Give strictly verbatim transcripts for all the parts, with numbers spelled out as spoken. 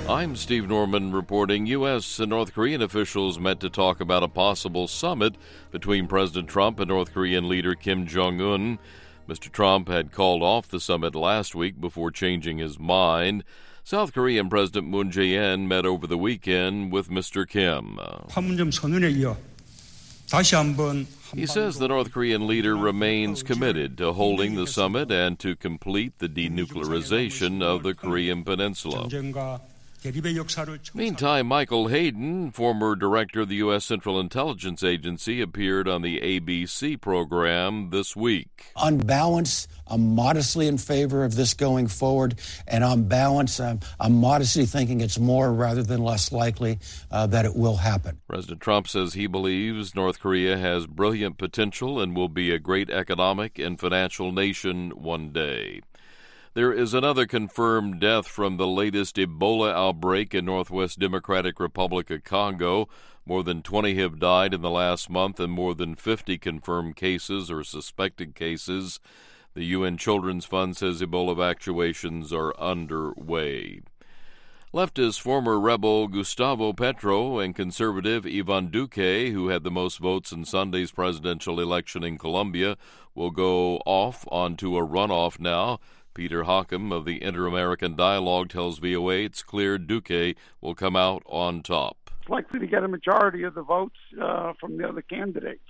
I'm Steve Norman reporting U S and North Korean officials met to talk about a possible summit between President Trump and North Korean leader Kim Jong-un. Mister Trump had called off the summit last week before changing his mind. South Korean President Moon Jae-in met over the weekend with Mister Kim. 판문점 선언에 이어 다시 한번 He says the North Korean leader remains committed to holding the summit and to complete the denuclearization of the Korean Peninsula. Meantime, Michael Hayden, former director of the U S Central Intelligence Agency, appeared on the A B C program this week. On balance, I'm modestly in favor of this going forward, and on balance, I'm, I'm modestly thinking it's more rather than less likely uh, that it will happen. President Trump says he believes North Korea has brilliant potential and will be a great economic and financial nation one day. There is another confirmed death from the latest Ebola outbreak in Northwest Democratic Republic of Congo. More than twenty have died in the last month and more than fifty confirmed cases or suspected cases. The U N Children's Fund says Ebola evacuations are underway. Leftist former rebel Gustavo Petro and conservative Ivan Duque, who had the most votes in Sunday's presidential election in Colombia, will go off onto a runoff now. Peter Hockham of the Inter-American Dialogue tells V O A it's clear Duque will come out on top. Likely to get a majority of the votes uh, from the other candidates.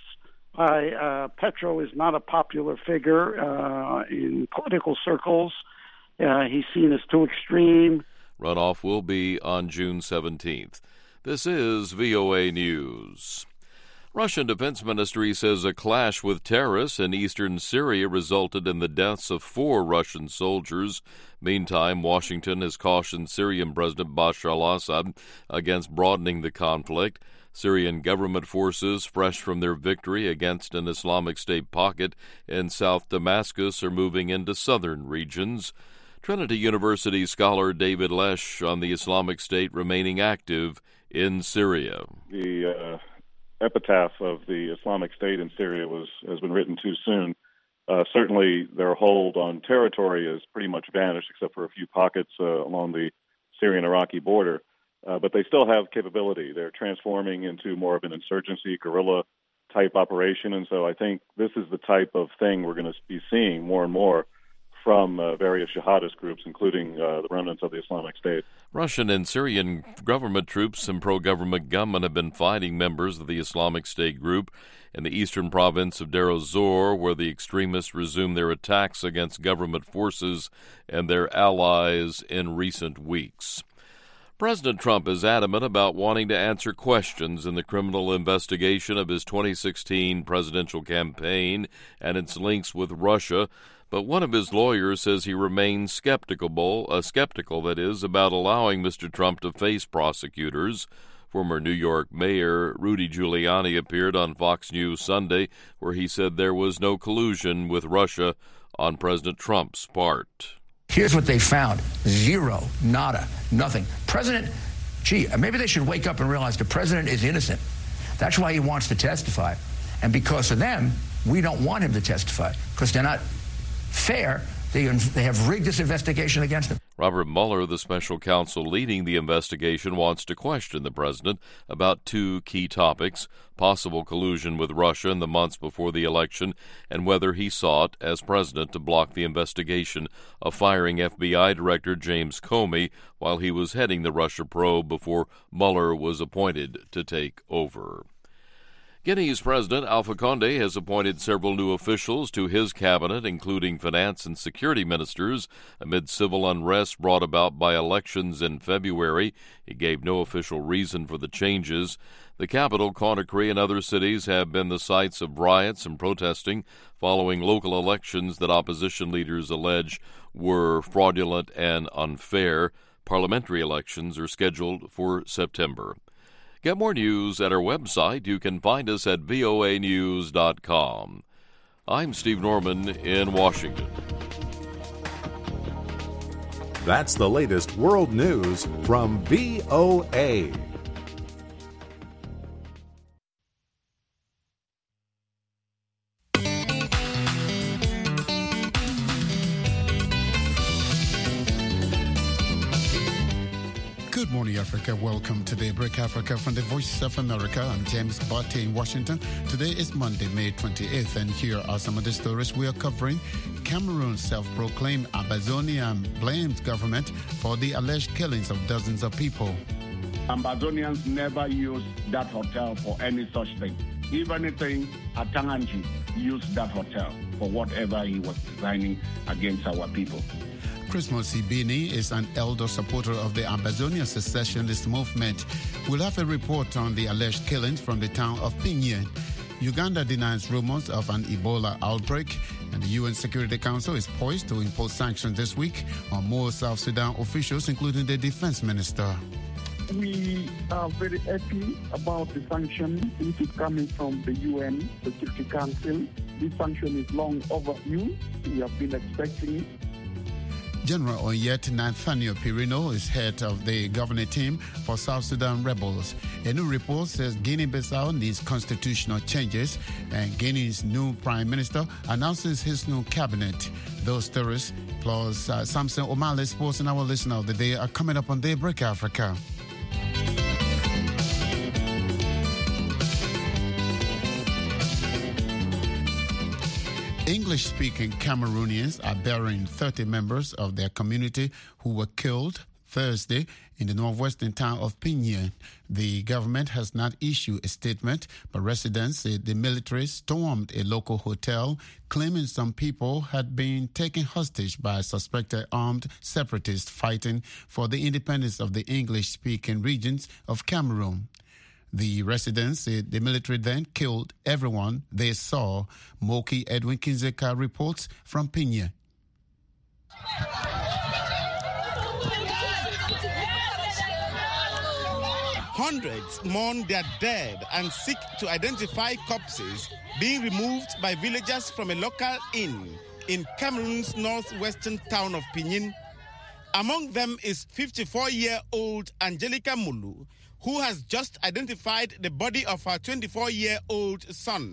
I, uh, Petro is not a popular figure uh, in political circles. Uh, he's seen as too extreme. Runoff will be on June seventeenth. This is V O A News. Russian Defense Ministry says a clash with terrorists in eastern Syria resulted in the deaths of four Russian soldiers. Meantime, Washington has cautioned Syrian President Bashar al-Assad against broadening the conflict. Syrian government forces, fresh from their victory against an Islamic State pocket in South Damascus, are moving into southern regions. Trinity University scholar David Lesh on the Islamic State remaining active in Syria. The uh epitaph of the Islamic State in Syria was has been written too soon. Uh, certainly, their hold on territory has pretty much vanished, except for a few pockets uh, along the Syrian-Iraqi border. Uh, but they still have capability. They're transforming into more of an insurgency, guerrilla-type operation. And so I think this is the type of thing we're going to be seeing more and more from uh, various jihadist groups, including uh, the remnants of the Islamic State. Russian and Syrian government troops and pro-government gunmen have been fighting members of the Islamic State group in the eastern province of Deir ez-Zor, where the extremists resumed their attacks against government forces and their allies in recent weeks. President Trump is adamant about wanting to answer questions in the criminal investigation of his twenty sixteen presidential campaign and its links with Russia. But one of his lawyers says he remains skeptical, uh, skeptical, that is, about allowing Mister Trump to face prosecutors. Former New York Mayor Rudy Giuliani appeared on Fox News Sunday, where he said there was no collusion with Russia on President Trump's part. Here's what they found. Zero, nada, nothing. President, gee, maybe they should wake up and realize the president is innocent. That's why he wants to testify. And because of them, we don't want him to testify, because they're not fair. They, they have rigged this investigation against him. Robert Mueller, the special counsel leading the investigation, wants to question the president about two key topics: possible collusion with Russia in the months before the election, and whether he sought, as president, to block the investigation of firing F B I Director James Comey while he was heading the Russia probe before Mueller was appointed to take over. Guinea's President Alpha Condé has appointed several new officials to his cabinet, including finance and security ministers, amid civil unrest brought about by elections in February. He gave no official reason for the changes. The capital, Conakry, and other cities have been the sites of riots and protesting following local elections that opposition leaders allege were fraudulent and unfair. Parliamentary elections are scheduled for September. Get more news at our website. You can find us at V O A news dot com. I'm Steve Norman in Washington. That's the latest world news from V O A. Good morning. Africa. Welcome to Daybreak Africa from the Voice of America. I'm James Barty in Washington. Today is Monday, May twenty-eighth, and here are some of the stories we are covering. Cameroon's self-proclaimed Ambazonian blames government for the alleged killings of dozens of people. Ambazonians never use that hotel for any such thing. If anything, Atanganji used that hotel for whatever he was designing against our people. Christmas Ibini is an elder supporter of the Ambazonian secessionist movement. We'll have a report on the alleged killings from the town of Pinyin. Uganda denies rumors of an Ebola outbreak, and the U N Security Council is poised to impose sanctions this week on more South Sudan officials, including the defense minister. We are very happy about the sanction which is coming from the U N Security Council. This sanction is long overdue. We have been expecting it. General Onyet Nathaniel Pirino is head of the governing team for South Sudan rebels. A new report says Guinea-Bissau needs constitutional changes, and Guinea's new prime minister announces his new cabinet. Those stories, plus uh, Samson O'Malley, sports and our listener of the day, are coming up on Daybreak Africa. English-speaking Cameroonians are burying thirty members of their community who were killed Thursday in the northwestern town of Pinyin. The government has not issued a statement, but residents say the military stormed a local hotel, claiming some people had been taken hostage by suspected armed separatists fighting for the independence of the English-speaking regions of Cameroon. The residents said the military then killed everyone they saw. Moki Edwin Kinzeka reports from Pinyin. Hundreds mourn their dead and seek to identify corpses being removed by villagers from a local inn in Cameroon's northwestern town of Pinyin. Among them is fifty-four-year-old Angelica Mulu, who has just identified the body of her twenty-four-year-old son.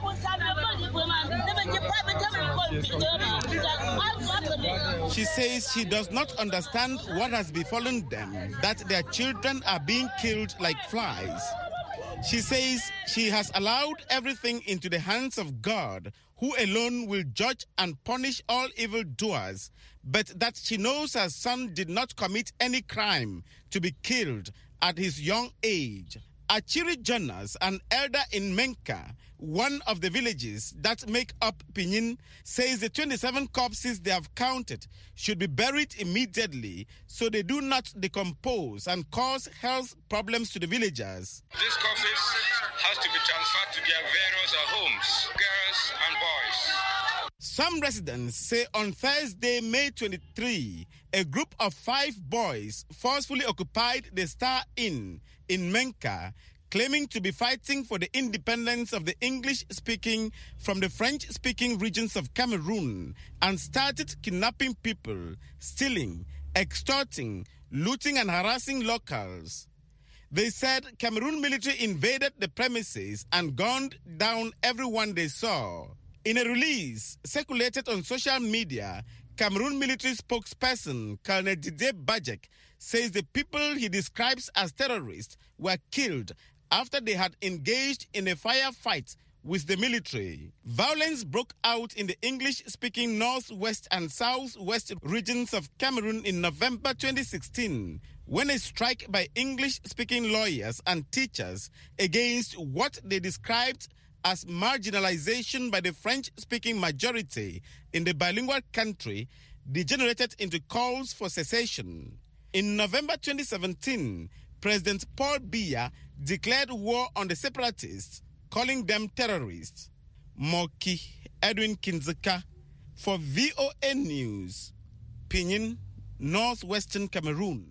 She says she does not understand what has befallen them, that their children are being killed like flies. She says she has allowed everything into the hands of God, who alone will judge and punish all evildoers, but that she knows her son did not commit any crime to be killed at his young age. Achiri Jonas, an elder in Menka, one of the villages that make up Pinyin, says the twenty-seven corpses they have counted should be buried immediately so they do not decompose and cause health problems to the villagers. These corpses has to be transferred to their various homes, girls and boys. Some residents say on Thursday, May twenty-third, a group of five boys forcefully occupied the Star Inn in Menka, claiming to be fighting for the independence of the English-speaking from the French-speaking regions of Cameroon, and started kidnapping people, stealing, extorting, looting and harassing locals. They said Cameroon military invaded the premises and gunned down everyone they saw. In a release circulated on social media, Cameroon military spokesperson Colonel Didier Bajek says the people he describes as terrorists were killed after they had engaged in a firefight with the military. Violence broke out in the English-speaking northwest and southwest regions of Cameroon in November twenty sixteen, when a strike by English-speaking lawyers and teachers against what they described as marginalization by the French-speaking majority in the bilingual country degenerated into calls for secession. In November twenty seventeen, President Paul Biya declared war on the separatists, calling them terrorists. Moki Edwin Kinzeka for V O A News, Pinyin, northwestern Cameroon.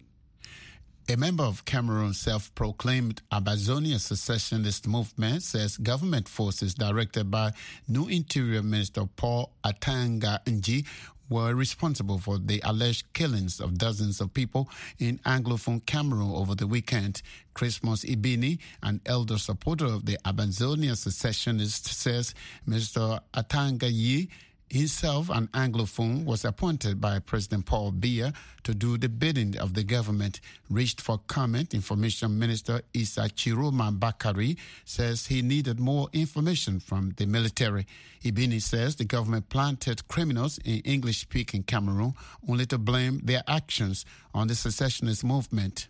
A member of Cameroon's self-proclaimed Ambazonian secessionist movement says government forces directed by new Interior Minister Paul Atanga Nji were responsible for the alleged killings of dozens of people in Anglophone Cameroon over the weekend. Christmas Ibini, an elder supporter of the Ambazonian secessionists, says Mister Atanga Yi himself an Anglophone, was appointed by President Paul Biya to do the bidding of the government. Reached for comment, Information Minister Issa Chiroma Bakari says he needed more information from the military. Ibini says the government planted criminals in English-speaking Cameroon only to blame their actions on the secessionist movement.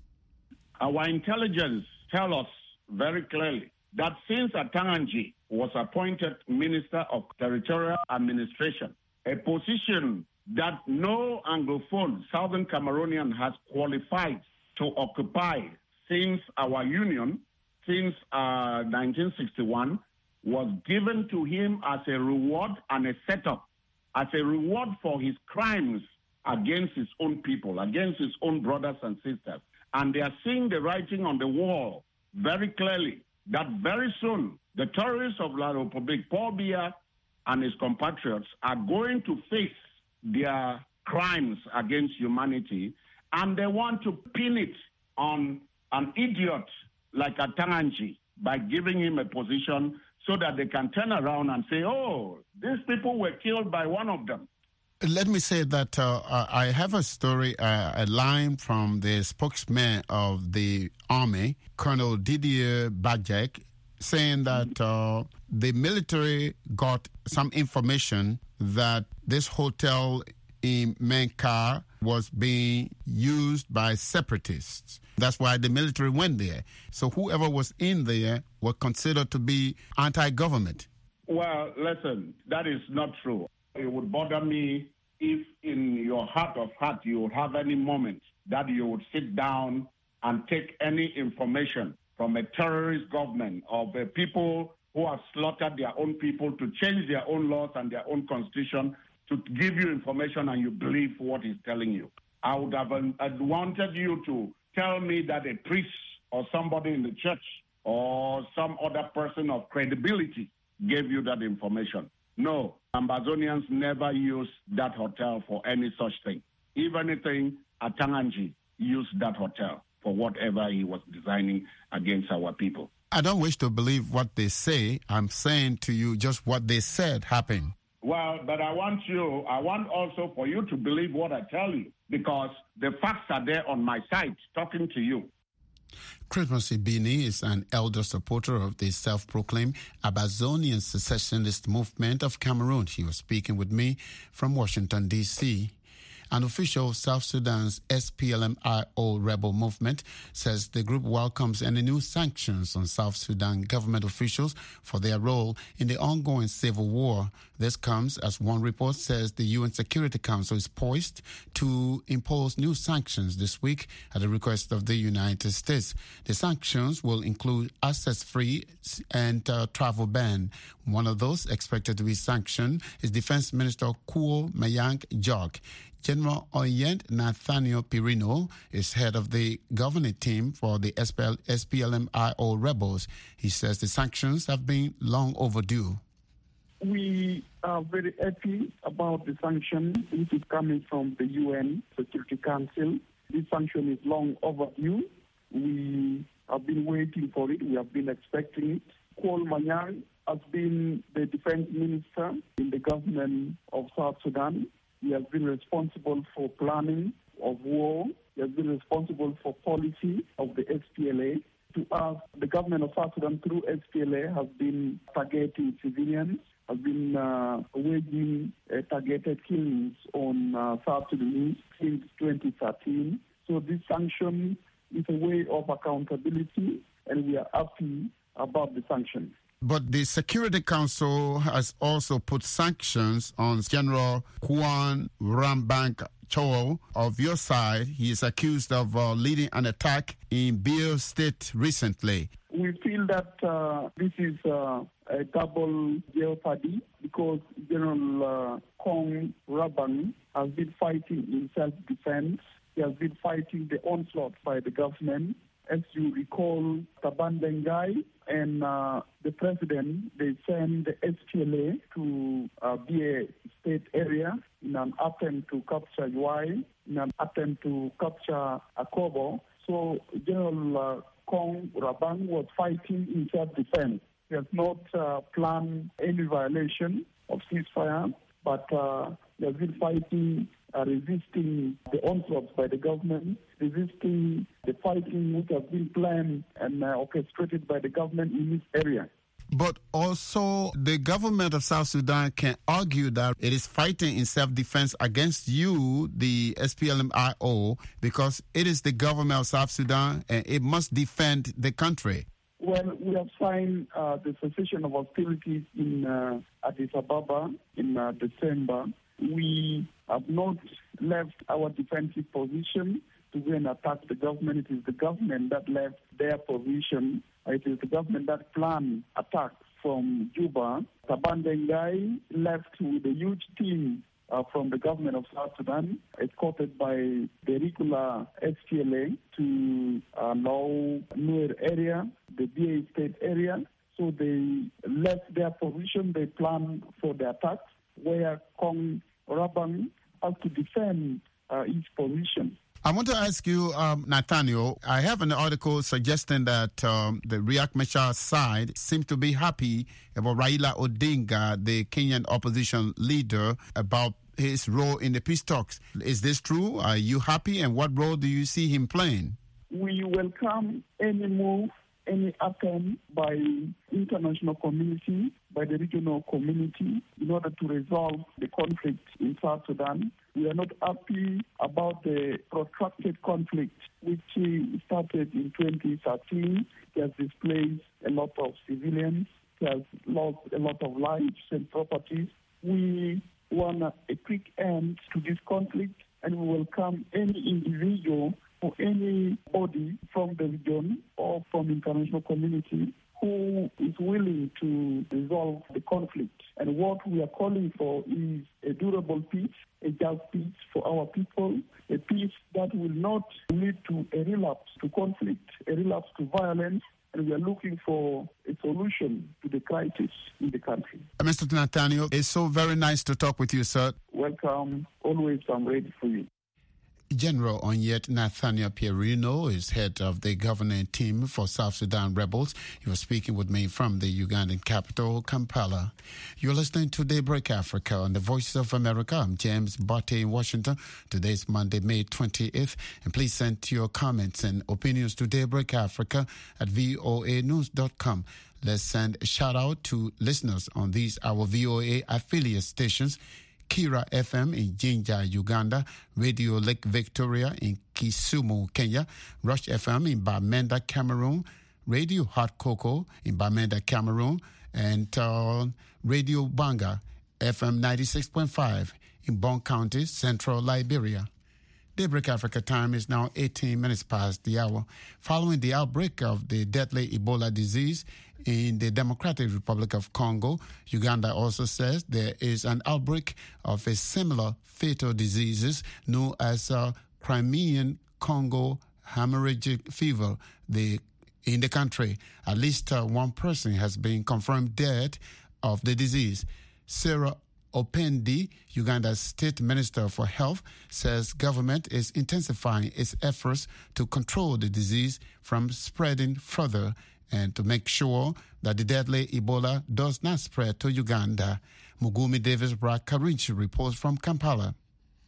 Our intelligence tells us very clearly that since Atanganji was appointed Minister of Territorial Administration, a position that no Anglophone Southern Cameroonian has qualified to occupy since our union, since uh, nineteen sixty-one, was given to him as a reward and a setup, as a reward for his crimes against his own people, against his own brothers and sisters. And they are seeing the writing on the wall very clearly that very soon the terrorists of La Republique, Paul Biya and his compatriots, are going to face their crimes against humanity, and they want to pin it on an idiot like Atanganji by giving him a position so that they can turn around and say, oh, these people were killed by one of them. Let me say that uh, I have a story, uh, a line from the spokesman of the army, Colonel Didier Bajek, saying that uh, the military got some information that this hotel in Menka was being used by separatists. That's why the military went there. So whoever was in there was considered to be anti-government. Well, listen, that is not true. It would bother me if in your heart of heart you would have any moment that you would sit down and take any information from a terrorist government of uh, people who have slaughtered their own people to change their own laws and their own constitution to give you information and you believe what he's telling you. I would have uh, wanted you to tell me that a priest or somebody in the church or some other person of credibility gave you that information. No, Ambazonians never used that hotel for any such thing. If anything, Atanganji used that hotel for whatever he was designing against our people. I don't wish to believe what they say. I'm saying to you just what they said happened. Well, but I want you, I want also for you to believe what I tell you, because the facts are there on my side talking to you. Christmas Ibini is an elder supporter of the self-proclaimed Ambazonian secessionist movement of Cameroon. He was speaking with me from Washington, D C An official of South Sudan's S P L M I O rebel movement says the group welcomes any new sanctions on South Sudan government officials for their role in the ongoing civil war. This comes as one report says the U N Security Council is poised to impose new sanctions this week at the request of the United States. The sanctions will include access-free and uh, travel ban. One of those expected to be sanctioned is Defense Minister Kuo Mayang Jok. General Oyent Nathaniel Pirino is head of the governing team for the S P L M I O rebels. He says the sanctions have been long overdue. We are very happy about the sanction which is coming from the U N Security Council. This sanction is long overdue. We have been waiting for it. We have been expecting it. Kuo Mayang has been the defense minister in the government of South Sudan. He has been responsible for planning of war. He has been responsible for policy of the S P L A. To us, the government of South Sudan through S P L A has been targeting civilians, has been uh, waging uh, targeted killings on uh, South Sudanese since twenty thirteen. So this sanction is a way of accountability, and we are happy about the sanctions. But the Security Council has also put sanctions on General Juan Rambank Chol of your side. He is accused of uh, leading an attack in Biao State recently. We feel that uh, this is uh, a double jeopardy because General uh, Kong Rabang has been fighting in self-defense. He has been fighting the onslaught by the government. As you recall, Taban Dengai and uh, the president, they sent the S P L A to uh, Biao State area in an attempt to capture Yuai, in an attempt to capture Akobo. So General uh, Kong Rabang was fighting in self-defense. He has not uh, planned any violation of ceasefire, but uh, they have been fighting, uh, resisting the onslaughts by the government, resisting the fighting which has been planned and uh, orchestrated by the government in this area. But also, the government of South Sudan can argue that it is fighting in self-defense against you, the S P L M I O, because it is the government of South Sudan and it must defend the country. Well, we have signed uh, the cessation of hostilities in uh, Addis Ababa in uh, December. We have not left our defensive position to go and attack the government. It is the government that left their position. It is the government that planned attacks from Juba. Taban Dengai left with a huge team uh, from the government of South Sudan, escorted by the regular S P L A to uh, Lao Nuer area, the B A state area. So they left their position. They planned for the attacks, where Kong Rabang has to defend uh, his position. I want to ask you, um, Nathaniel, I have an article suggesting that um, the Riek Machar side seems to be happy about Raila Odinga, the Kenyan opposition leader, about his role in the peace talks. Is this true? Are you happy? And what role do you see him playing? We welcome any move, any attempt by international community, by the regional community, in order to resolve the conflict in South Sudan. We are not happy about the protracted conflict which started in twenty thirteen. It has displaced a lot of civilians. It has lost a lot of lives and properties. We want a quick end to this conflict, and we welcome any individual or any body from the region or from the international community who is willing to resolve the conflict. And what we are calling for is a durable peace, a just peace for our people, a peace that will not lead to a relapse to conflict, a relapse to violence, and we are looking for a solution to the crisis in the country. Mister Nathaniel, it's so very nice to talk with you, sir. Welcome. Always, I'm ready for you. General Onyet Nathaniel Pierino is head of the governing team for South Sudan rebels. He was speaking with me from the Ugandan capital, Kampala. You're listening to Daybreak Africa on the Voice of America. I'm James Botte in Washington. Today's Monday, May twentieth. And please send your comments and opinions to Daybreak Africa at V O A news dot com. Let's send a shout out to listeners on these our V O A affiliate stations: Kira F M in Jinja, Uganda, Radio Lake Victoria in Kisumu, Kenya, Rush F M in Bamenda, Cameroon, Radio Hot Cocoa in Bamenda, Cameroon, and uh, Radio Banga F M ninety-six point five in Bon County, Central Liberia. Daybreak Africa time is now eighteen minutes past the hour. Following the outbreak of the deadly Ebola disease in the Democratic Republic of Congo, Uganda also says there is an outbreak of a similar fatal diseases known as uh, Crimean Congo hemorrhagic fever the, in the country. At least uh, one person has been confirmed dead of the disease. Sarah Opendi, Uganda's State Minister for Health, says government is intensifying its efforts to control the disease from spreading further and to make sure that the deadly Ebola does not spread to Uganda. Mugumi Davis Brakarinchi reports from Kampala.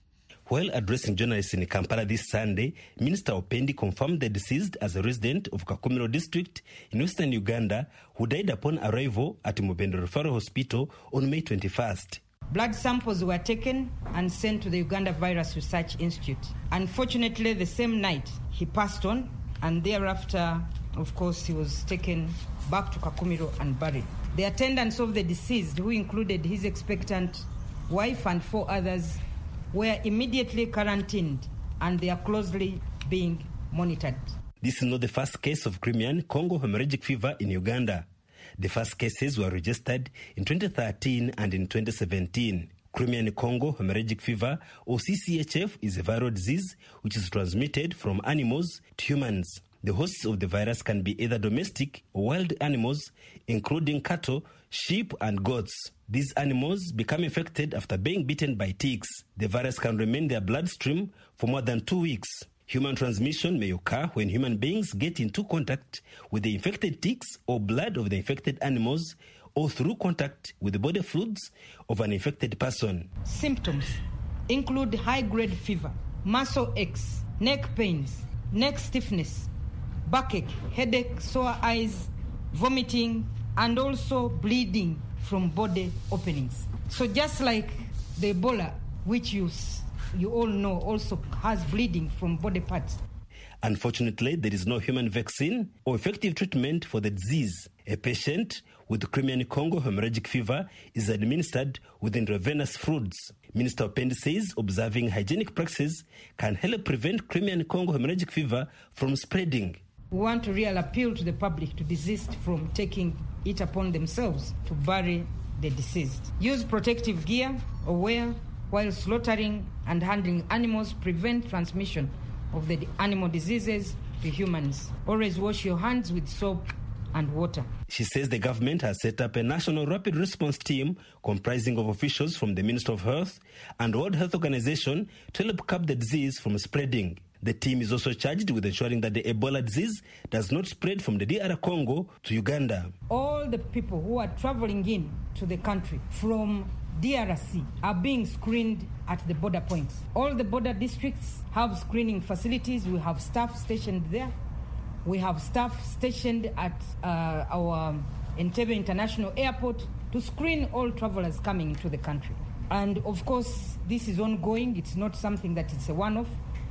While addressing journalists in Kampala this Sunday, Minister Opendi confirmed the deceased as a resident of Kakumiro district in western Uganda who died upon arrival at Mubendo Referral Hospital on May twenty-first. Blood samples were taken and sent to the Uganda Virus Research Institute. Unfortunately, the same night, he passed on, and thereafter, of course, he was taken back to Kakumiro and buried. The attendants of the deceased, who included his expectant wife and four others, were immediately quarantined, and they are closely being monitored. This is not the first case of Crimean Congo hemorrhagic fever in Uganda. The first cases were registered in twenty thirteen and in twenty seventeen. Crimean Congo hemorrhagic fever, or C C H F, is a viral disease which is transmitted from animals to humans. The hosts of the virus can be either domestic or wild animals, including cattle, sheep, and goats. These animals become infected after being bitten by ticks. The virus can remain in their bloodstream for more than two weeks. Human transmission may occur when human beings get into contact with the infected ticks or blood of the infected animals, or through contact with the body fluids of an infected person. Symptoms include high-grade fever, muscle aches, neck pains, neck stiffness, backache, headache, sore eyes, vomiting, and also bleeding from body openings. So just like the Ebola, which you, you all know also has bleeding from body parts. Unfortunately, there is no human vaccine or effective treatment for the disease. A patient with Crimean Congo hemorrhagic fever is administered with intravenous fluids. Minister Opendi says observing hygienic practices can help prevent Crimean Congo hemorrhagic fever from spreading. We want to really appeal to the public to desist from taking it upon themselves to bury the deceased. Use protective gear or wear while slaughtering and handling animals. Prevent transmission of the animal diseases to humans. Always wash your hands with soap and water. She says the government has set up a national rapid response team comprising of officials from the Ministry of Health and World Health Organization to help curb the disease from spreading. The team is also charged with ensuring that the Ebola disease does not spread from the D R Congo to Uganda. All the people who are traveling in to the country from D R C are being screened at the border points. All the border districts have screening facilities. We have staff stationed there. We have staff stationed at uh, our Entebbe International Airport to screen all travelers coming into the country. And of course, this is ongoing. It's not something that is a one-off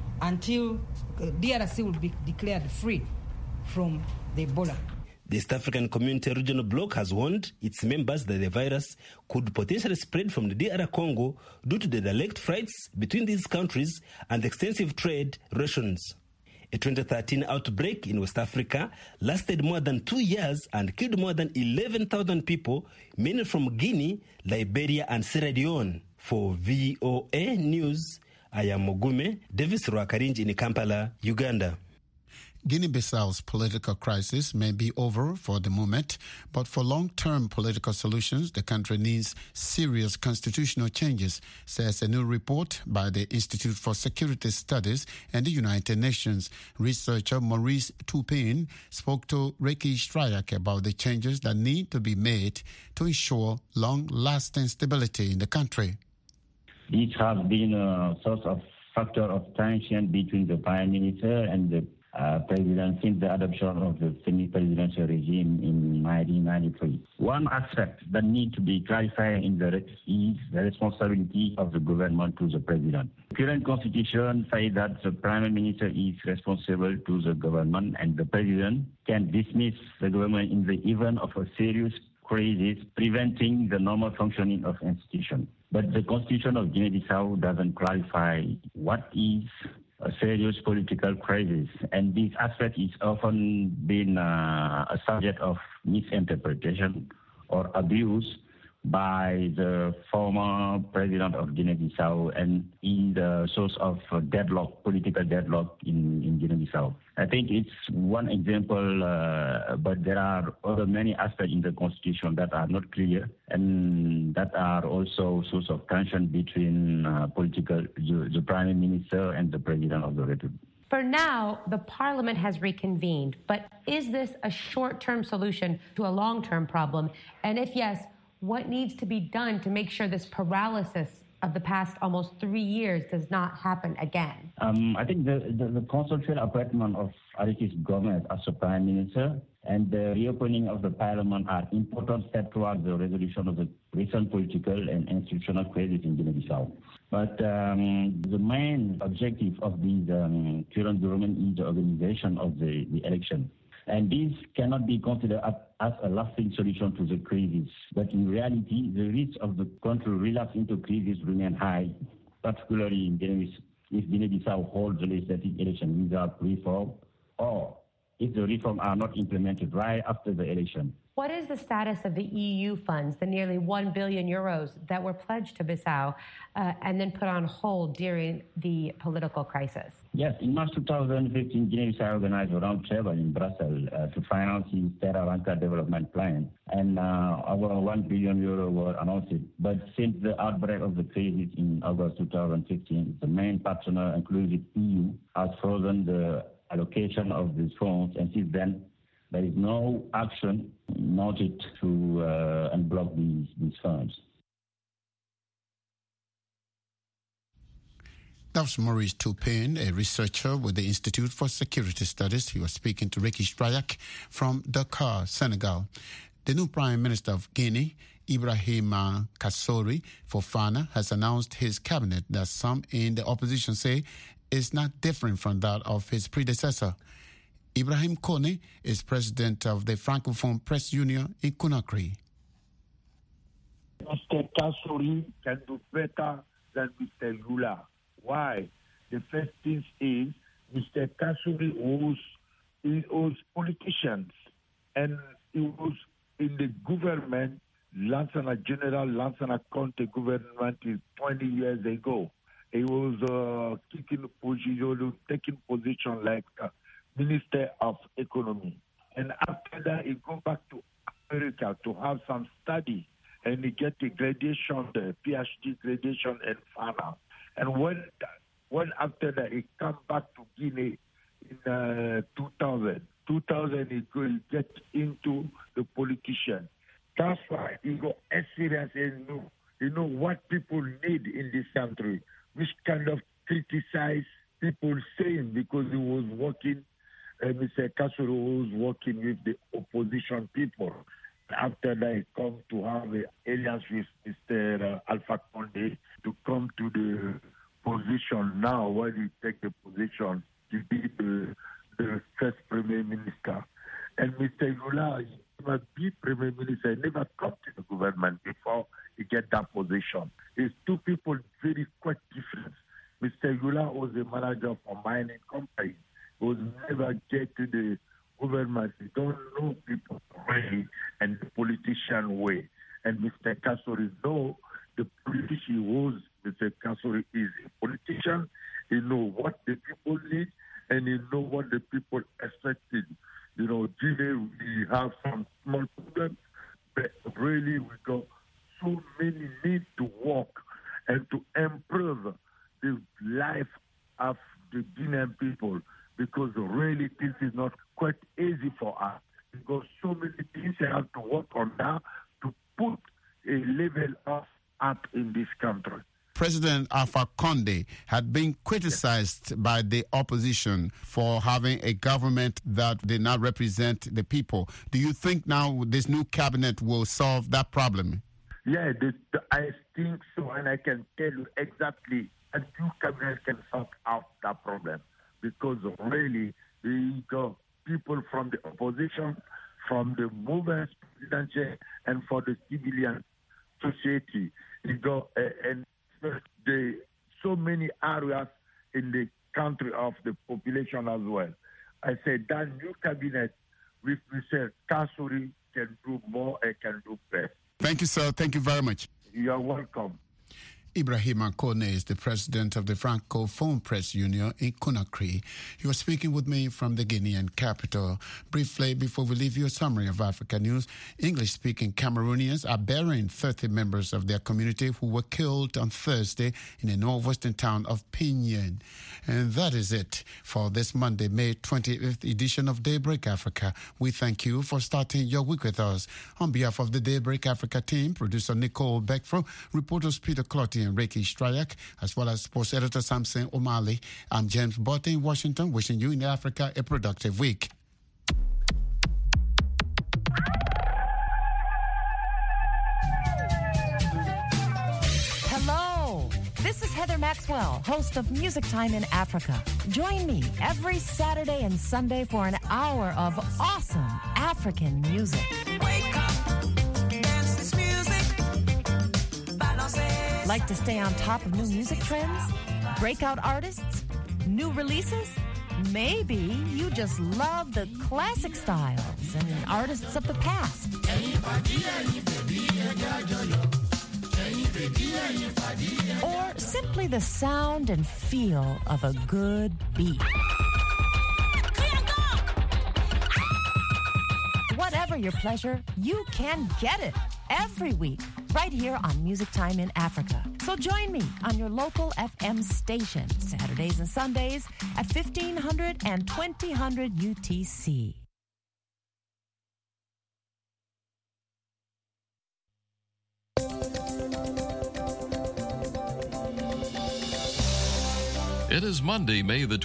until uh, D R C will be declared free from the Ebola. The East African Community Regional Bloc has warned its members that the virus could potentially spread from the D R Congo due to the direct flights between these countries and extensive trade relations. A twenty thirteen outbreak in West Africa lasted more than two years and killed more than eleven thousand people, mainly from Guinea, Liberia, and Sierra Leone. For V O A News, I am Mogume Davis Rwakarinji in Kampala, Uganda. Guinea-Bissau's political crisis may be over for the moment, but for long-term political solutions, the country needs serious constitutional changes, says a new report by the Institute for Security Studies and the United Nations. Researcher Maurice Toupin spoke to Ricky Stryak about the changes that need to be made to ensure long-lasting stability in the country. This has been a source of factor of tension between the Prime Minister and the Uh, president since the adoption of the semi-presidential regime in nineteen ninety-three. One aspect that needs to be clarified in the is the responsibility of the government to the president. The current constitution says that the prime minister is responsible to the government and the president can dismiss the government in the event of a serious crisis, preventing the normal functioning of institutions. But the constitution of Guinea-Bissau doesn't clarify what is a serious political crisis, and this aspect is often been uh, a subject of misinterpretation or abuse by the former president of Guinea-Bissau and in the source of deadlock, political deadlock in, in Guinea-Bissau. I think it's one example, uh, but there are other many aspects in the constitution that are not clear and that are also source of tension between uh, political, the, the prime minister and the president of the republic. For now, the parliament has reconvened, but is this a short-term solution to a long-term problem? And if yes, what needs to be done to make sure this paralysis of the past almost three years does not happen again? Um, I think the, the, the consensual appointment of Arikis Gomez as the Prime Minister and the reopening of the Parliament are important steps towards the resolution of the recent political and institutional crisis in Guinea-Bissau. But um, the main objective of this um, current government is the organization of the, the election. And this cannot be considered as a lasting solution to the crisis. But in reality, the risk of the country relapse into crisis remain high, particularly in Guinea, if Guinea-Bissau holds the legislative election without reform, or if the reforms are not implemented right after the election. What is the status of the E U funds, the nearly one billion euros that were pledged to Bissau uh, and then put on hold during the political crisis? Yes, in March two thousand fifteen, Guinea-Bissau organized a roundtable in Brussels uh, to finance its Terra Branca development plan, and uh, over one billion euro were announced. But since the outbreak of the crisis in August two thousand fifteen, the main partner, inclusive E U, has frozen the allocation of these funds, and since then, there is no action noted to uh, unblock these, these funds. That was Maurice Toupin, a researcher with the Institute for Security Studies. He was speaking to Ricky Strayak from Dakar, Senegal. The new Prime Minister of Guinea, Ibrahima Kassori Fofana, has announced his cabinet that some in the opposition say is not different from that of his predecessor. Ibrahim Kone is president of the Francophone Press Union in Conakry. Mister Kassori can do better than Mister Lula. Why? The first thing is Mister Kassori was, he was politicians, and he was in the government, Lansana General Lansana Conte government is twenty years ago. He was uh, taking position, taking position like uh, Minister of Economy. And after that, he go back to America to have some study, and he get a gradation, the PhD gradation in finance. And when, when after that, he come back to Guinea in uh, two thousand. two thousand, he go get into the politician. That's why he got experience and know, you know what people need in this country, which kind of criticize people saying, because he was working, uh, Mister Kassori was working with the opposition people. After that, he come to have an alliance with Mister Uh, Alpha Condé to come to the position now, where he take the position to be the, the first Premier Minister. And Mister Lula, he never be Premier Minister, he never come to the government before he get that position. It's two people very quite different. Mister Lula was a manager for mining company. He was never get to the government. He don't know people really and the politician way. And Mister Kassori know the politician was. Mister Kassori is a politician. He know what the people need, and he know what the people expected. You know, today we have some small problems, but really we got so many needs to work and to improve the life of the Guinean people, because really this is not quite easy for us. We got so many things we have to work on now to put a level of up in this country. President Alpha Condé had been criticized by the opposition for having a government that did not represent the people. Do you think now this new cabinet will solve that problem? Yeah, this, I think so, and I can tell you exactly a new cabinet can sort out that problem, because really we got people from the opposition, from the movement, presidential, and for the civilian society. We got uh, and the so many areas in the country of the population as well. I said that new cabinet with Mister Kassori can do more and can do better. Thank you, sir. Thank you very much. You're welcome. Ibrahima Kone is the president of the Francophone Press Union in Conakry. He was speaking with me from the Guinean capital. Briefly, before we leave you a summary of Africa news, English-speaking Cameroonians are burying thirty members of their community who were killed on Thursday in the northwestern town of Pinyin. And that is it for this Monday, May twenty-fifth edition of Daybreak Africa. We thank you for starting your week with us. On behalf of the Daybreak Africa team, producer Nicole Beckfro, reporters Peter Clotty and Ricky Strayak, as well as sports editor Samson O'Malley, I'm James Botte in Washington, wishing you in Africa a productive week. Hello, this is Heather Maxwell, host of Music Time in Africa. Join me every Saturday and Sunday for an hour of awesome African music. Wake up, dance this music, balance. Like to stay on top of new music trends? Breakout artists? New releases? Maybe you just love the classic styles and artists of the past. Or simply the sound and feel of a good beat. Whatever your pleasure, you can get it every week right here on Music Time in Africa. So join me on your local F M station Saturdays and Sundays at fifteen hundred and twenty hundred U T C. It is Monday, May the